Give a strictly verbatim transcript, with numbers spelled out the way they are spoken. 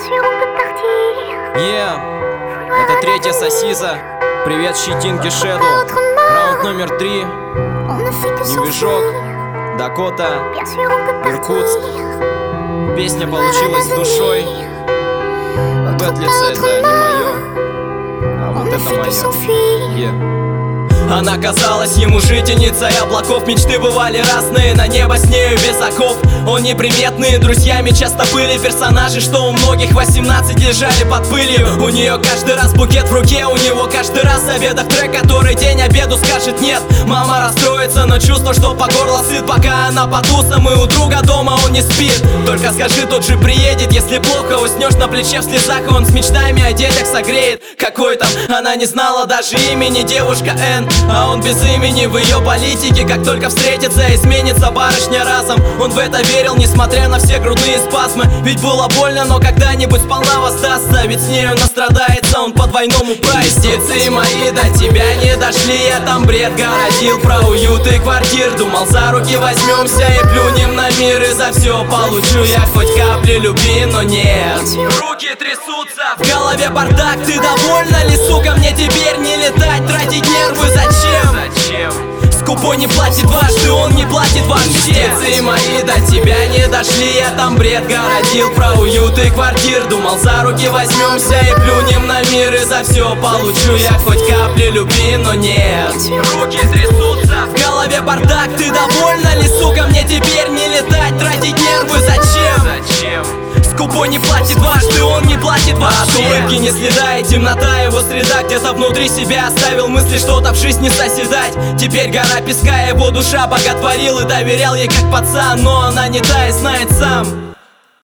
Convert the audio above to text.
Yeah, это третья сосиса. Привет, щетинки Шэду. Раунд номер три. Невежок, Дакота, Иркутск. Песня получилась с душой. Бэтлица это не мое, а вот это мое. Yeah. Она казалась ему жительницей облаков. Мечты бывали разные, на небо с нею без оков. Он неприметные, друзьями часто были персонажи, что у многих восемнадцать лежали под пылью. У нее каждый раз букет в руке, у него каждый раз в обедах трек, который день обеду скажет нет. Мама расстроится, но чувство, что по горло сыт, пока она под усом и у друга дома он не спит. Только скажи, тот же приедет, если плохо уснешь на плече в слезах, и он с мечтами о детях согреет. Какой там, она не знала даже имени, девушка Н, а он без имени в ее политике. Как только встретится, изменится барышня разом. Он в это верил, несмотря на все грудные спазмы. Ведь было больно, но когда-нибудь сполна воздастся. Ведь с нею настрадается он по двойному прайсу. Инвестиции мои до тебя не дошли. Я там бред городил про уют и квартир. Думал, за руки возьмемся и плюнем на мир, и за все получу я хоть капли любви, но нет. Руки трясутся, в голове бардак. Ты довольна ли, сука, мне теперь не летать, тратить нервы? Зачем? Зачем? Скупой не платит дважды, он не платит вообще. Инвестиции мои до тебя не дошли. Я там бред городил про уют и квартир. Думал, за руки возьмемся и плюнем на мир, и за все получу я хоть капли любви, но нет. Руки трясутся, в голове бардак. Ты довольна ли, сука, мне теперь не летать, тратить нервы? Зачем? Зачем? Скупой не платит дважды, он не платит вообще. От улыбки не следа и темнота его среда. Где-то внутри себя оставил мысли что-то в жизни созидать. Теперь гора песка, его душа боготворил и доверял ей как пацан. Но она не та и знает сам.